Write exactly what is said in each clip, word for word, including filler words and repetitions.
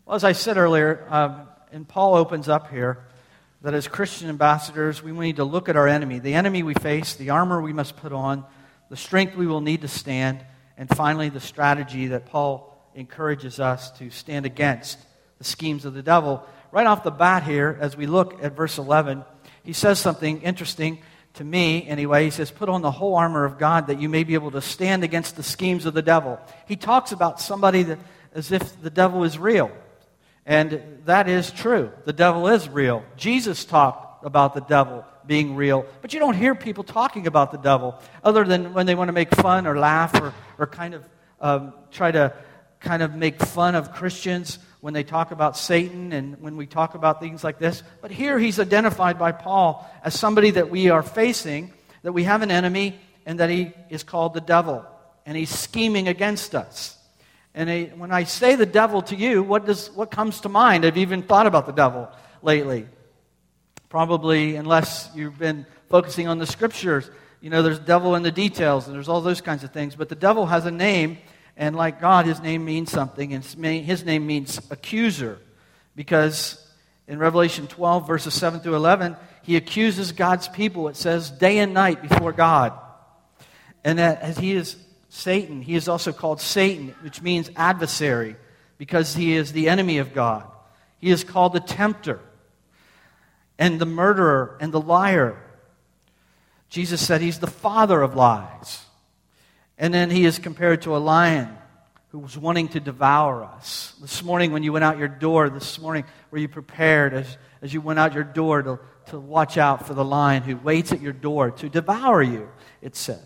Well, as I said earlier, um, and Paul opens up here, that as Christian ambassadors, we need to look at our enemy, the enemy we face, the armor we must put on, the strength we will need to stand, and finally the strategy that Paul encourages us to stand against the schemes of the devil. Right off the bat here, as we look at verse eleven, he says something interesting to me anyway. He says, put on the whole armor of God that you may be able to stand against the schemes of the devil. He talks about somebody that, as if the devil is real. And that is true. The devil is real. Jesus talked about the devil being real. But you don't hear people talking about the devil other than when they want to make fun or laugh or, or kind of um, try to kind of make fun of Christians when they talk about Satan and when we talk about things like this. But here he's identified by Paul as somebody that we are facing, that we have an enemy, and that he is called the devil. And he's scheming against us. And he, when I say the devil to you, what does what comes to mind? Have you even thought about the devil lately? Probably, unless you've been focusing on the scriptures. You know, there's devil in the details, and there's all those kinds of things. But the devil has a name, and like God, his name means something, and his name means accuser. Because in Revelation twelve, verses seven through eleven, he accuses God's people, it says, day and night before God. And that as he is Satan, he is also called Satan, which means adversary, because he is the enemy of God. He is called the tempter, and the murderer, and the liar. Jesus said he's the father of lies. And then he is compared to a lion who was wanting to devour us. This morning when you went out your door, this morning were you prepared as, as you went out your door to, to watch out for the lion who waits at your door to devour you, it says.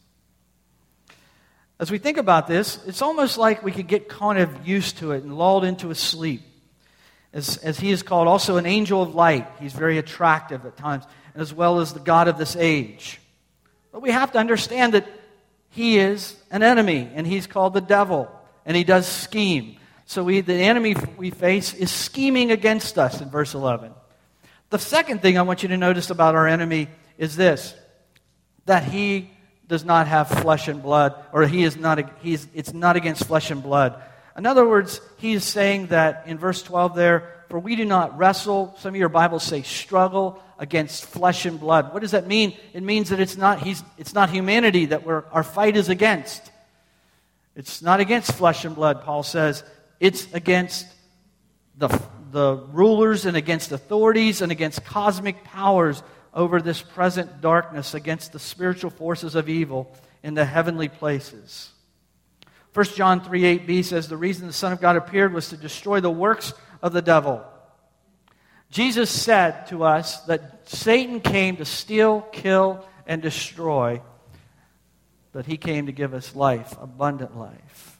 As we think about this, it's almost like we could get kind of used to it and lulled into a sleep. As, as he is called also an angel of light. He's very attractive at times, as well as the God of this age. But we have to understand that he is an enemy, and he's called the devil, and he does scheme. So we, the enemy we face is scheming against us in verse eleven. The second thing I want you to notice about our enemy is this, that he does not have flesh and blood, or he is not. He's. It's not against flesh and blood. In other words, he is saying that in verse twelve there, for we do not wrestle. Some of your Bibles say struggle against flesh and blood. What does that mean? It means that it's not. He's. It's not humanity that we're, our fight is against. It's not against flesh and blood. Paul says it's against the the rulers and against authorities and against cosmic powers over this present darkness, against the spiritual forces of evil in the heavenly places. First John three eight b says, the reason the Son of God appeared was to destroy the works of the devil. Jesus said to us that Satan came to steal, kill, and destroy, but he came to give us life, abundant life.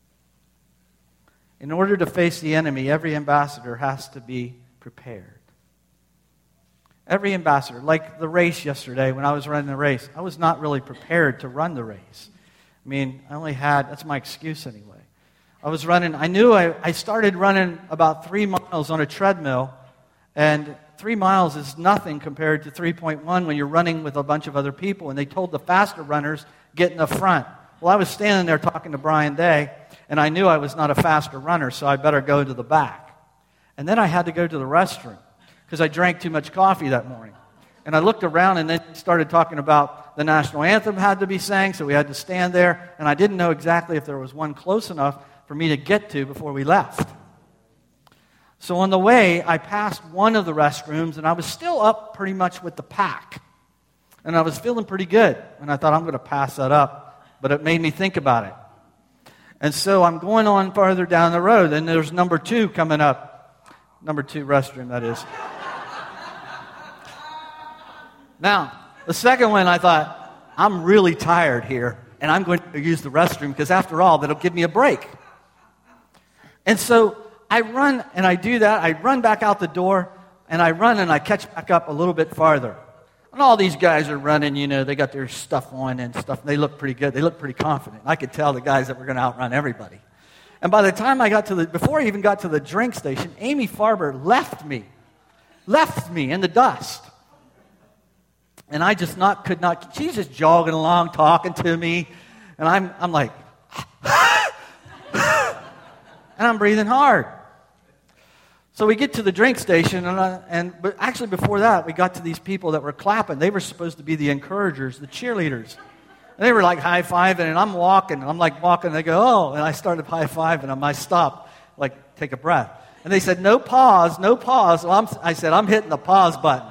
In order to face the enemy, every ambassador has to be prepared. Every ambassador, like the race yesterday when I was running the race, I was not really prepared to run the race. I mean, I only had, that's my excuse anyway. I was running, I knew I, I started running about three miles on a treadmill, and three miles is nothing compared to three point one when you're running with a bunch of other people, and they told the faster runners, get in the front. Well, I was standing there talking to Brian Day, and I knew I was not a faster runner, so I better go to the back. And then I had to go to the restroom, because I drank too much coffee that morning. And I looked around and then started talking about the national anthem had to be sang, so we had to stand there. And I didn't know exactly if there was one close enough for me to get to before we left. So on the way, I passed one of the restrooms, and I was still up pretty much with the pack. And I was feeling pretty good. And I thought, I'm going to pass that up. But it made me think about it. And so I'm going on farther down the road, and there's number two coming up. Number two restroom, that is. Now, the second one, I thought, I'm really tired here, and I'm going to use the restroom because, after all, that'll give me a break. And so I run, and I do that. I run back out the door, and I run, and I catch back up a little bit farther. And all these guys are running, you know, they got their stuff on and stuff. They look pretty good. They look pretty confident. I could tell the guys that were going to outrun everybody. And by the time I got to the, before I even got to the drink station, Amy Farber left me, left me in the dust. And I just not could not, she's just jogging along, talking to me. And I'm I'm like, and I'm breathing hard. So we get to the drink station, and, I, and but actually before that, we got to these people that were clapping. They were supposed to be the encouragers, the cheerleaders. And they were like high-fiving, and I'm walking, and I'm like walking, and they go, oh, and I started high-fiving them. I stopped, like, take a breath. And they said, no pause, no pause. Well, I'm, I said, I'm hitting the pause button.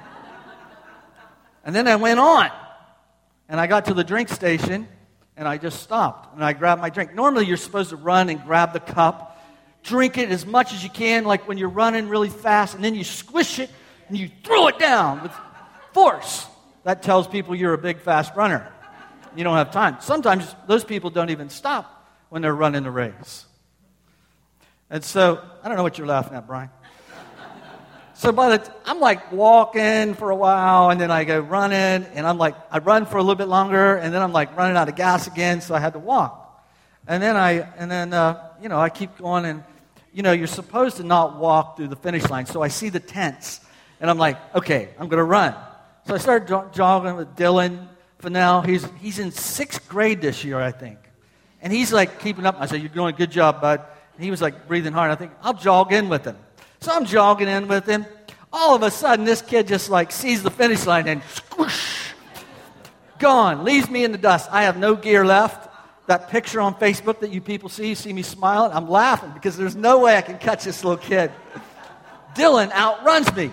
And then I went on, and I got to the drink station, and I just stopped, and I grabbed my drink. Normally, you're supposed to run and grab the cup, drink it as much as you can, like when you're running really fast, and then you squish it, and you throw it down with force. That tells people you're a big, fast runner. You don't have time. Sometimes those people don't even stop when they're running the race. And so, I don't know what you're laughing at, Brian. So by the t- I'm like walking for a while, and then I go running, and I'm like, I run for a little bit longer, and then I'm like running out of gas again, so I had to walk. And then I, and then, uh, you know, I keep going, and, you know, you're supposed to not walk through the finish line. So I see the tents, and I'm like, okay, I'm going to run. So I started jo- jogging with Dylan Fennell. He's, he's in sixth grade this year, I think. And he's like keeping up. I said, you're doing a good job, bud. And he was like breathing hard. I think, I'll jog in with him. So I'm jogging in with him. All of a sudden, this kid just like sees the finish line and squish, gone, leaves me in the dust. I have no gear left. That picture on Facebook that you people see, you see me smiling, I'm laughing because there's no way I can catch this little kid. Dylan outruns me.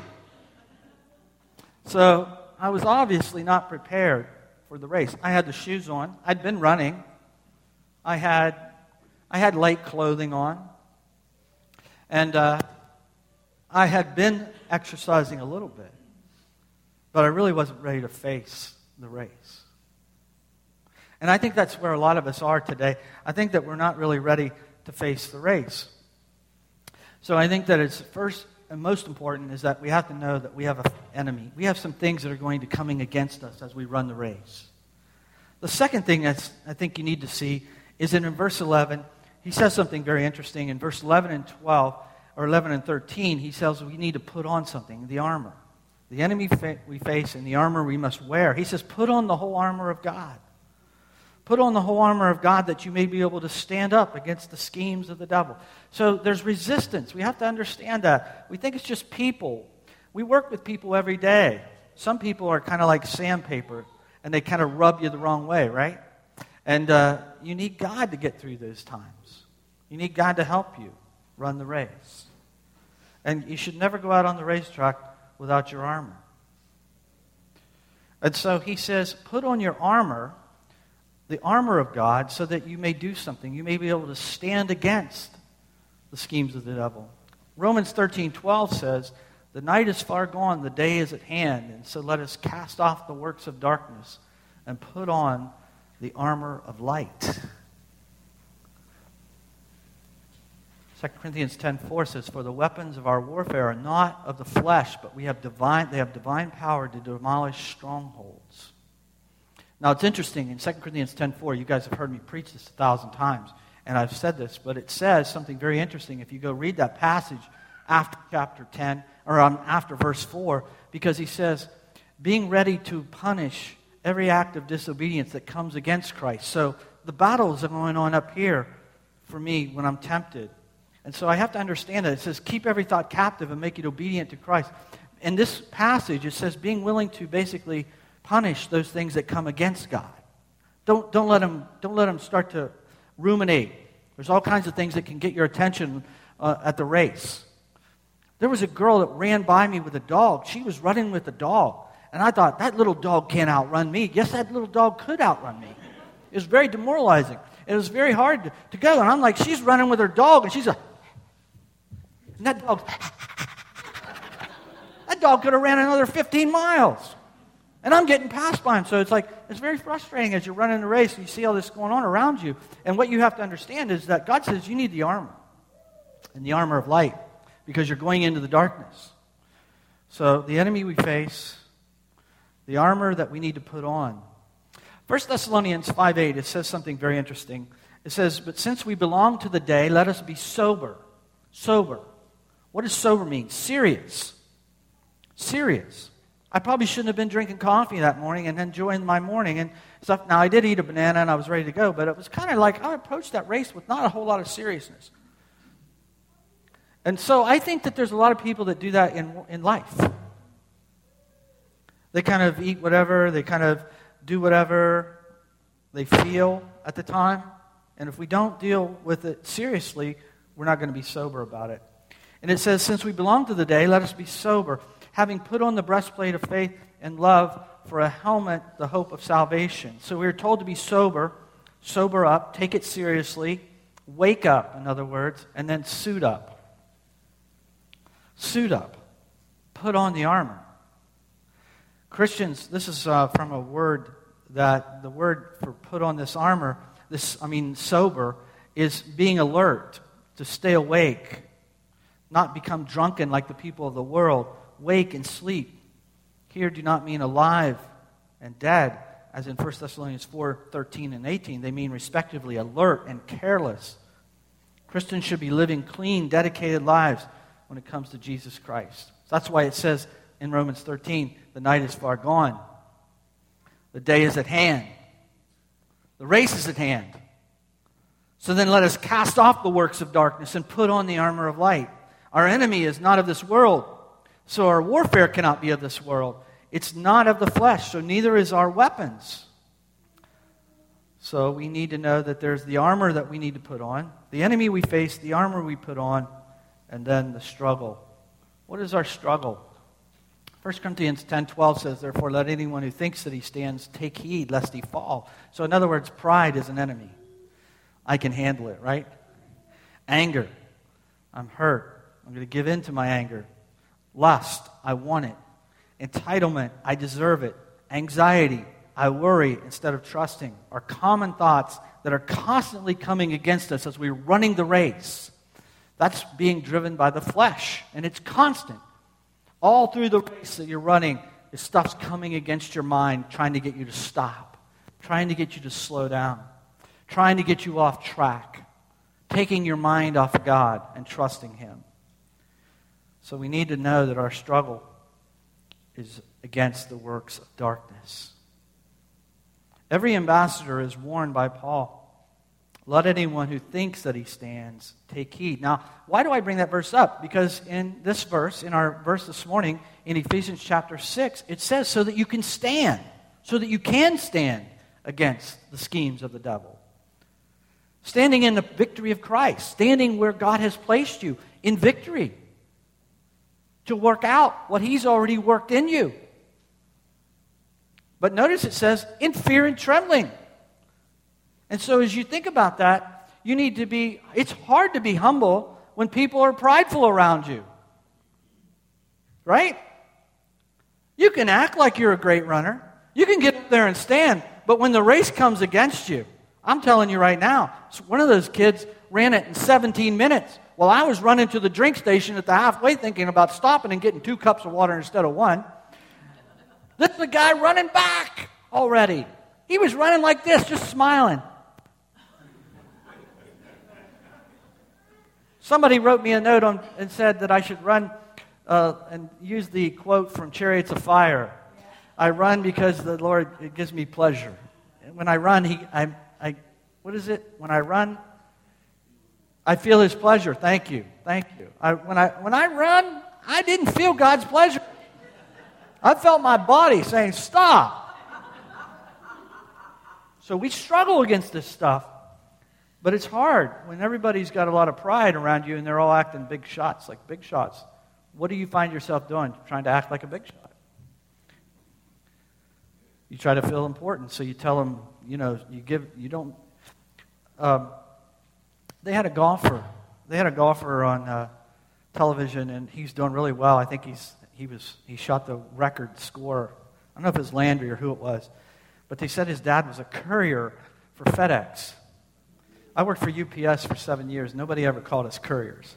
So I was obviously not prepared for the race. I had the shoes on. I'd been running. I had, I had light clothing on. And uh, I had been exercising a little bit. But I really wasn't ready to face the race. And I think that's where a lot of us are today. I think that we're not really ready to face the race. So I think that it's first and most important is that we have to know that we have an enemy. We have some things that are going to be coming against us as we run the race. The second thing that's I think you need to see is that in verse eleven, he says something very interesting. In verse eleven and twelve, or eleven and thirteen, he says we need to put on something, the armor. The enemy fa- we face and the armor we must wear. He says, put on the whole armor of God. Put on the whole armor of God that you may be able to stand up against the schemes of the devil. So there's resistance. We have to understand that. We think it's just people. We work with people every day. Some people are kind of like sandpaper, and they kind of rub you the wrong way, right? And uh, you need God to get through those times. You need God to help you run the race. And you should never go out on the racetrack without your armor. And so he says, put on your armor, the armor of God, so that you may do something. You may be able to stand against the schemes of the devil. Romans thirteen twelve says, the night is far gone, the day is at hand, and so let us cast off the works of darkness and put on the armor of light. Second Corinthians ten four says, for the weapons of our warfare are not of the flesh, but we have divine, they have divine power to demolish strongholds. Now, it's interesting, in Second Corinthians ten four, you guys have heard me preach this a thousand times, and I've said this, but it says something very interesting if you go read that passage after chapter ten, or um, after verse four, because he says, being ready to punish every act of disobedience that comes against Christ. So the battles are going on up here for me when I'm tempted. And so I have to understand that. It says, keep every thought captive and make it obedient to Christ. In this passage, it says being willing to basically punish those things that come against God. Don't, don't, let them, don't let them start to ruminate. There's all kinds of things that can get your attention uh, at the race. There was a girl that ran by me with a dog. She was running with a dog. And I thought, that little dog can't outrun me. Yes, that little dog could outrun me. It was very demoralizing. It was very hard to, to go. And I'm like, she's running with her dog, and she's a... And that dog... that dog could have ran another fifteen miles. And I'm getting passed by him. So it's like, it's very frustrating as you're running the race and you see all this going on around you. And what you have to understand is that God says you need the armor. And the armor of light. Because you're going into the darkness. So the enemy we face, the armor that we need to put on. First Thessalonians five eight, it says something very interesting. It says, but since we belong to the day, let us be sober. Sober. What does sober mean? Serious. Serious. I probably shouldn't have been drinking coffee that morning and enjoying my morning and stuff. Now, I did eat a banana and I was ready to go, but it was kind of like I approached that race with not a whole lot of seriousness. And so I think that there's a lot of people that do that in, in life. They kind of eat whatever, they kind of do whatever they feel at the time. And if we don't deal with it seriously, we're not going to be sober about it. And it says, since we belong to the day, let us be sober, having put on the breastplate of faith and love, for a helmet, the hope of salvation. So we are told to be sober, sober up, take it seriously, wake up, in other words, and then suit up. Suit up. Put on the armor. Christians, this is uh, from a word that, the word for put on this armor, this, I mean, sober, is being alert, to stay awake, not become drunken like the people of the world, wake and sleep. Here do not mean alive and dead, as in First Thessalonians four, thirteen and eighteen. They mean respectively alert and careless. Christians should be living clean, dedicated lives when it comes to Jesus Christ. That's why it says in Romans thirteen, the night is far gone. The day is at hand. The race is at hand. So then let us cast off the works of darkness and put on the armor of light. Our enemy is not of this world, so our warfare cannot be of this world. It's not of the flesh, so neither is our weapons. So we need to know that there's the armor that we need to put on, the enemy we face, the armor we put on, and then the struggle. What is our struggle? First Corinthians ten twelve says, therefore let anyone who thinks that he stands take heed lest he fall. So in other words, pride is an enemy. I can handle it, right? Anger. I'm hurt. I'm going to give in to my anger. Lust. I want it. Entitlement. I deserve it. Anxiety. I worry instead of trusting. Are common thoughts that are constantly coming against us as we're running the race. That's being driven by the flesh, and it's constant. All through the race that you're running, this stuff's coming against your mind, trying to get you to stop, trying to get you to slow down, trying to get you off track, taking your mind off of God and trusting Him. So we need to know that our struggle is against the works of darkness. Every ambassador is warned by Paul. Let anyone who thinks that he stands take heed. Now, why do I bring that verse up? Because in this verse, in our verse this morning, in Ephesians chapter six, it says so that you can stand, so that you can stand against the schemes of the devil. Standing in the victory of Christ, standing where God has placed you in victory to work out what He's already worked in you. But notice it says, in fear and trembling. And so as you think about that, you need to be, it's hard to be humble when people are prideful around you. Right? You can act like you're a great runner. You can get up there and stand, but when the race comes against you, I'm telling you right now, one of those kids ran it in seventeen minutes. Well, I was running to the drink station at the halfway thinking about stopping and getting two cups of water instead of one. This is the guy running back already. He was running like this, just smiling. Somebody wrote me a note on, and said that I should run uh, and use the quote from Chariots of Fire. I run because the Lord, it gives me pleasure. When I run, he, I, I, what is it? When I run, I feel His pleasure. Thank you, thank you. I, when I when I run, I didn't feel God's pleasure. I felt my body saying, "Stop." So we struggle against this stuff. But it's hard when everybody's got a lot of pride around you and they're all acting big shots, like big shots. What do you find yourself doing? Trying to act like a big shot. You try to feel important, so you tell them, you know, you give, you don't. Um, they had a golfer. They had a golfer on uh, television, and he's doing really well. I think he's he was he shot the record score. I don't know if it was Landry or who it was, but they said his dad was a courier for FedEx. I worked for U P S for seven years. Nobody ever called us couriers.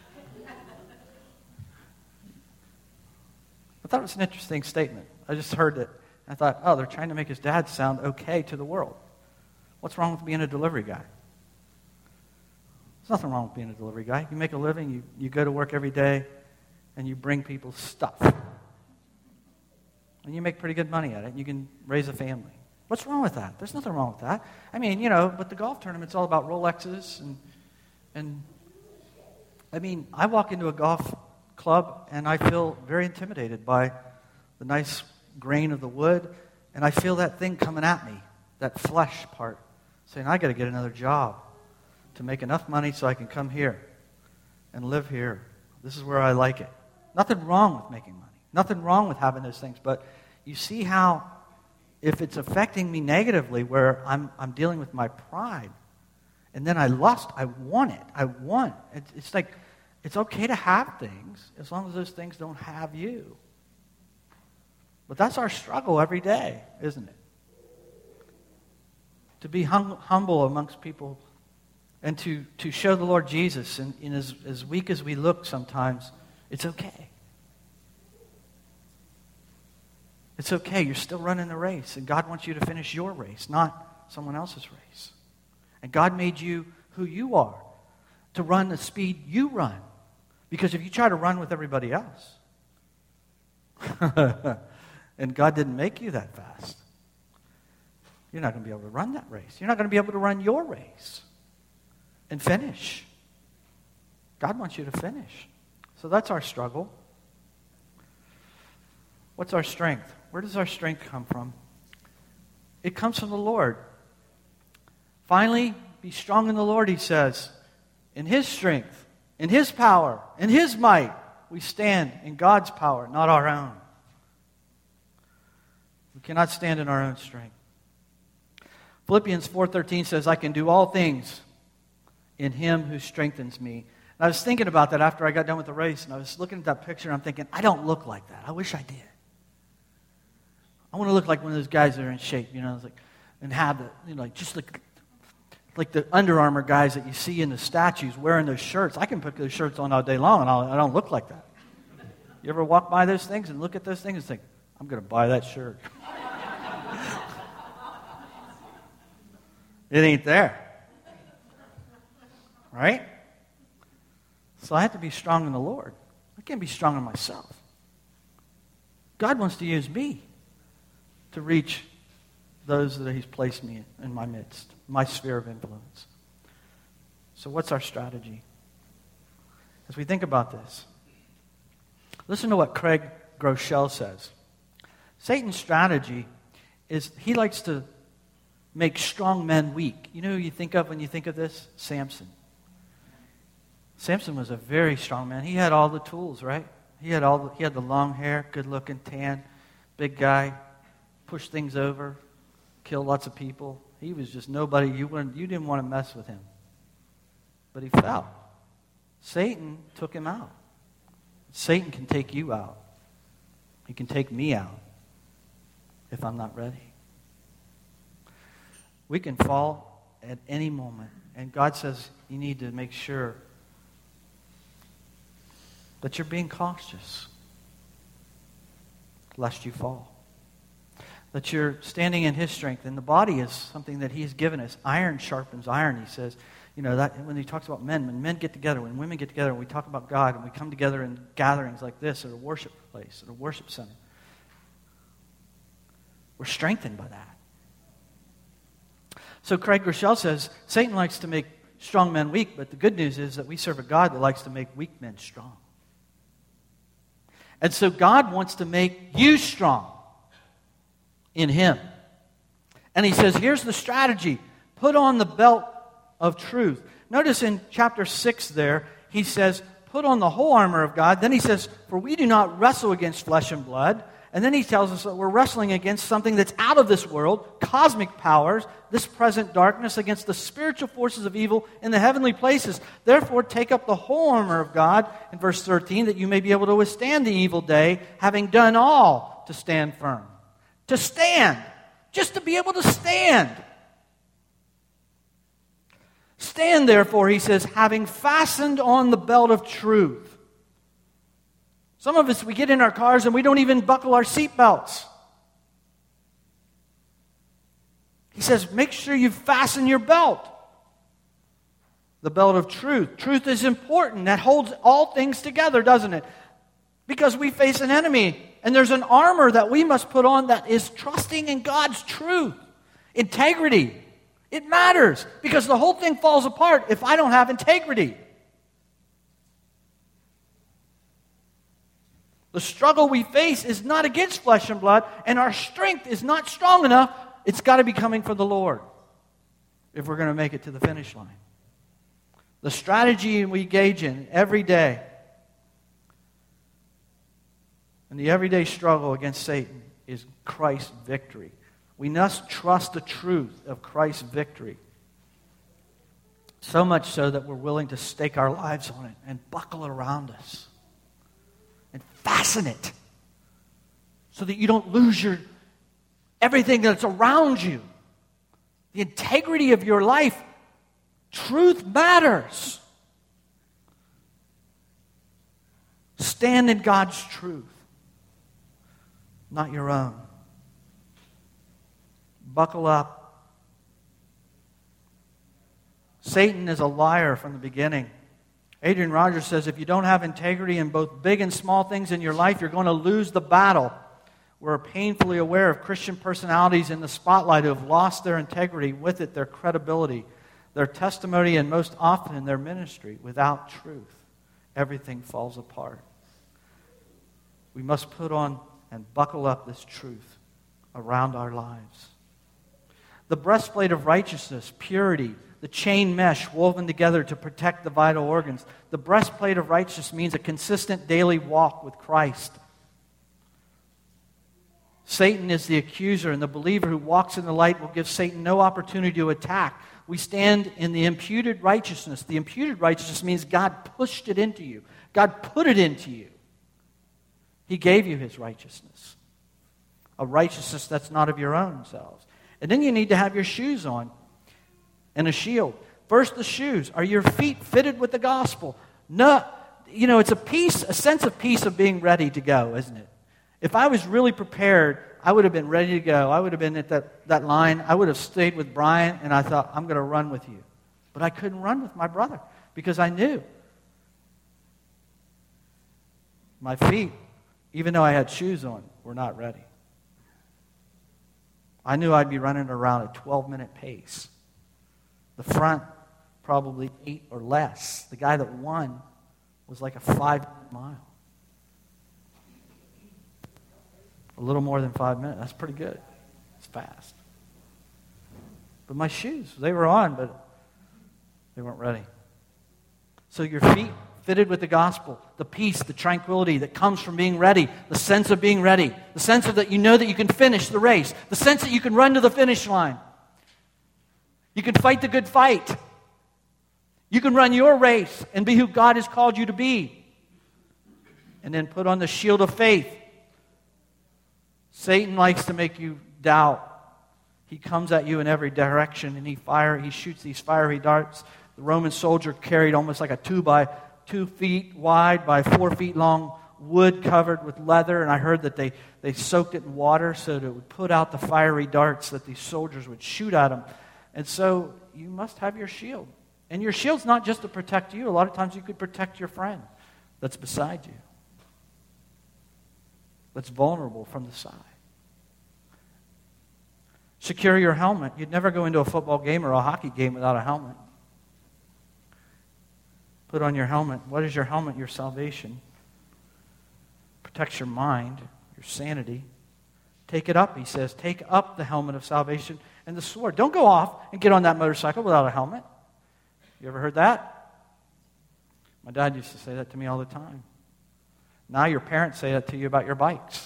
I thought it was an interesting statement. I just heard it. I thought, oh, they're trying to make his dad sound okay to the world. What's wrong with being a delivery guy? There's nothing wrong with being a delivery guy. You make a living, you, you go to work every day, and you bring people stuff. And you make pretty good money at it, and you can raise a family. What's wrong with that? There's nothing wrong with that. I mean, you know, but the golf tournament's all about Rolexes and and I mean, I walk into a golf club and I feel very intimidated by the nice grain of the wood, and I feel that thing coming at me, that flesh part, saying, I got to get another job to make enough money so I can come here and live here. This is where I like it. Nothing wrong with making money. Nothing wrong with having those things. But you see how if it's affecting me negatively, where I'm I'm dealing with my pride, and then I lust, I want it. I want it. It's, it's like, it's okay to have things as long as those things don't have you. But that's our struggle every day, isn't it? To be hum- humble amongst people and to, to show the Lord Jesus. And, and as, as weak as we look sometimes, it's okay. It's okay. You're still running the race. And God wants you to finish your race, not someone else's race. And God made you who you are to run the speed you run. Because if you try to run with everybody else, and God didn't make you that fast, you're not going to be able to run that race. You're not going to be able to run your race and finish. God wants you to finish. So that's our struggle. What's our strength? Where does our strength come from? It comes from the Lord. Finally, be strong in the Lord, he says. In his strength, in his power, in his might, we stand in God's power, not our own. We cannot stand in our own strength. Philippians four thirteen says, I can do all things in him who strengthens me. And I was thinking about that after I got done with the race, and I was looking at that picture, and I'm thinking, I don't look like that. I wish I did. I want to look like one of those guys that are in shape, you know, like, and have the, you know, like just like, like the Under Armour guys that you see in the statues wearing those shirts. I can put those shirts on all day long, and I'll, I don't look like that. You ever walk by those things and look at those things and think, I'm going to buy that shirt. It ain't there. Right? So I have to be strong in the Lord. I can't be strong in myself. God wants to use me to reach those that he's placed me in, in my midst, my sphere of influence. So what's our strategy? As we think about this, listen to what Craig Groeschel says. Satan's strategy is he likes to make strong men weak. You know who you think of when you think of this? Samson. Samson was a very strong man. He had all the tools, right? He had all the, he had the long hair, good-looking, tan, big guy, push things over, kill lots of people. He was just nobody. You wouldn't, you didn't want to mess with him. But he fell. Satan took him out. Satan can take you out. He can take me out if I'm not ready. We can fall at any moment. And God says you need to make sure that you're being cautious lest you fall. That you're standing in his strength. And the body is something that he's given us. Iron sharpens iron, he says. You know, that when he talks about men, when men get together, when women get together, and we talk about God, and we come together in gatherings like this at a worship place, at a worship center, we're strengthened by that. So Craig Groeschel says, Satan likes to make strong men weak, but the good news is that we serve a God that likes to make weak men strong. And so God wants to make you strong in him. And he says, here's the strategy. Put on the belt of truth. Notice in chapter six there, he says, put on the whole armor of God. Then he says, for we do not wrestle against flesh and blood. And then he tells us that we're wrestling against something that's out of this world, cosmic powers, this present darkness, against the spiritual forces of evil in the heavenly places. Therefore, take up the whole armor of God, in verse thirteen, that you may be able to withstand the evil day, having done all to stand firm. To stand. Just to be able to stand. Stand, therefore, he says, having fastened on the belt of truth. Some of us, we get in our cars and we don't even buckle our seatbelts. He says, make sure you fasten your belt. The belt of truth. Truth is important. That holds all things together, doesn't it? Because we face an enemy. And there's an armor that we must put on that is trusting in God's truth. Integrity. It matters. Because the whole thing falls apart if I don't have integrity. The struggle we face is not against flesh and blood, and our strength is not strong enough. It's got to be coming from the Lord if we're going to make it to the finish line. The strategy we engage in every day, and the everyday struggle against Satan, is Christ's victory. We must trust the truth of Christ's victory. So much so that we're willing to stake our lives on it and buckle it around us and fasten it so that you don't lose your everything that's around you. The integrity of your life. Truth matters. Stand in God's truth, not your own. Buckle up. Satan is a liar from the beginning. Adrian Rogers says, if you don't have integrity in both big and small things in your life, you're going to lose the battle. We're painfully aware of Christian personalities in the spotlight who have lost their integrity, with it their credibility, their testimony, and most often in their ministry. Without truth, everything falls apart. We must put on and buckle up this truth around our lives. The breastplate of righteousness, purity, the chain mesh woven together to protect the vital organs. The breastplate of righteousness means a consistent daily walk with Christ. Satan is the accuser, and the believer who walks in the light will give Satan no opportunity to attack. We stand in the imputed righteousness. The imputed righteousness means God pushed it into you. God put it into you. He gave you His righteousness. A righteousness that's not of your own selves. And then you need to have your shoes on and a shield. First, the shoes. Are your feet fitted with the gospel? No. You know, it's a peace, a sense of peace of being ready to go, isn't it? If I was really prepared, I would have been ready to go. I would have been at that, that line. I would have stayed with Brian, and I thought, I'm going to run with you. But I couldn't run with my brother because I knew my feet, even though I had shoes on, were not ready. I knew I'd be running around a twelve-minute pace. The front, probably eight or less. The guy that won was like a five-minute mile. A little more than five minutes. That's pretty good. It's fast. But my shoes, they were on, but they weren't ready. So your feet fitted with the gospel, the peace, the tranquility that comes from being ready, the sense of being ready, the sense of that you know that you can finish the race, the sense that you can run to the finish line. You can fight the good fight. You can run your race and be who God has called you to be. And then put on the shield of faith. Satan likes to make you doubt. He comes at you in every direction, and he fire. He shoots these fiery darts. The Roman soldier carried almost like a two by two feet wide by four feet long wood covered with leather, and I heard that they, they soaked it in water so that it would put out the fiery darts that these soldiers would shoot at them. And so you must have your shield. And your shield's not just to protect you. A lot of times you could protect your friend that's beside you, that's vulnerable from the side. Secure your helmet. You'd never go into a football game or a hockey game without a helmet. Put on your helmet. What is your helmet? Your salvation. Protects your mind, your sanity. Take it up, he says. Take up the helmet of salvation and the sword. Don't go off and get on that motorcycle without a helmet. You ever heard that? My dad used to say that to me all the time. Now your parents say that to you about your bikes.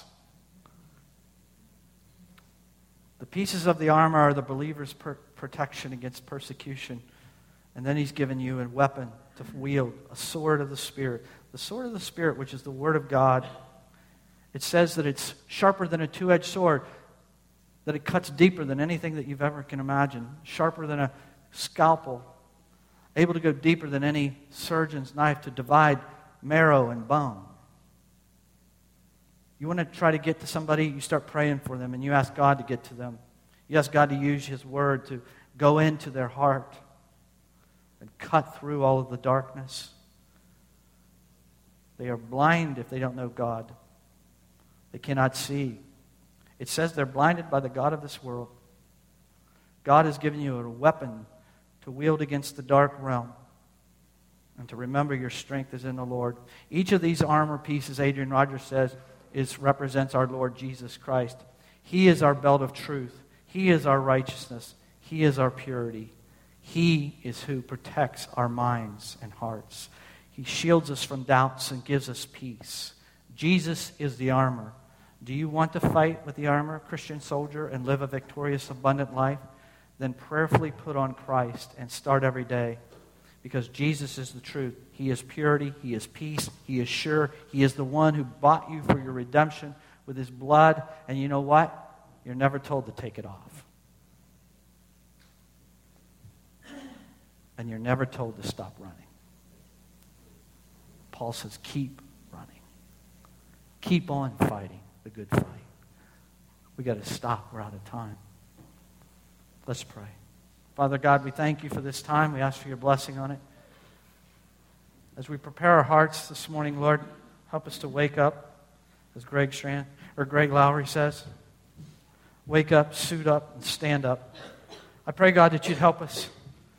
The pieces of the armor are the believer's per- protection against persecution. And then he's given you a weapon to wield, a sword of the Spirit. The sword of the Spirit, which is the Word of God. It says that it's sharper than a two-edged sword, that it cuts deeper than anything that you've ever can imagine, sharper than a scalpel, able to go deeper than any surgeon's knife to divide marrow and bone. You want to try to get to somebody, you start praying for them, and you ask God to get to them. You ask God to use His Word to go into their heart and cut through all of the darkness. They are blind if they don't know God. They cannot see. It says they're blinded by the god of this world. God has given you a weapon to wield against the dark realm. and to remember your strength is in the Lord. Each of these armor pieces, Adrian Rogers says, is represents our Lord Jesus Christ. He is our belt of truth. He is our righteousness. He is our purity. He is who protects our minds and hearts. He shields us from doubts and gives us peace. Jesus is the armor. Do you want to fight with the armor, Christian soldier, and live a victorious, abundant life? Then prayerfully put on Christ and start every day. Because Jesus is the truth. He is purity. He is peace. He is sure. He is the one who bought you for your redemption with His blood. And you know what? You're never told to take it off. And you're never told to stop running. Paul says, keep running. Keep on fighting the good fight. We got to stop. We're out of time. Let's pray. Father God, we thank you for this time. We ask for your blessing on it. As we prepare our hearts this morning, Lord, help us to wake up, as Greg Strand or Greg Lowry says. Wake up, suit up, and stand up. I pray, God, that you'd help us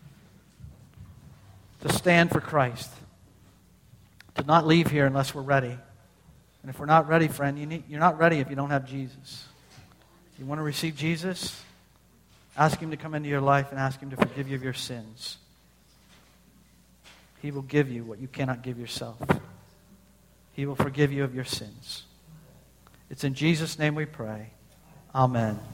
to stand for Christ, to not leave here unless we're ready. And if we're not ready, friend, you need, you're not ready if you don't have Jesus. If you want to receive Jesus, ask Him to come into your life and ask Him to forgive you of your sins. He will give you what you cannot give yourself. He will forgive you of your sins. It's in Jesus' name we pray. Amen.